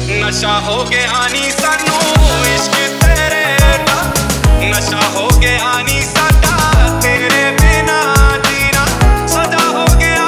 नशा हो गया नी सानू इश्क तेरे दा, नशा हो गया नी साडा तेरे बिना जीना सजा हो गया।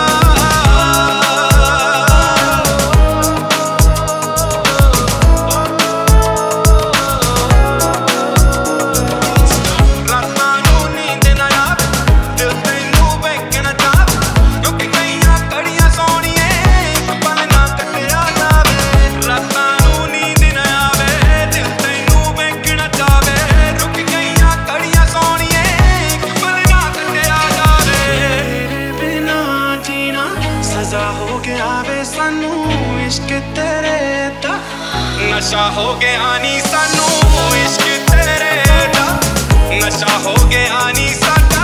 रातां नूं नींद ना आवे, दिल तैनू वेखण जावे, क्योंकि कईयां घड़ियां सोहणिए इक पल ना कट्टिया जावे। रातां नूं नींद ना आवे, दिल तैनू वेखण जावे, रुक गईयां घड़ियां सोहणिए इक पल ना कट्टिया जावे। तेरे बिना जीना सजा हो गया वे सानू इश्क तेरे दा, नशा हो गया नी सानू इश्क तेरे दा, नशा हो गया नी साडा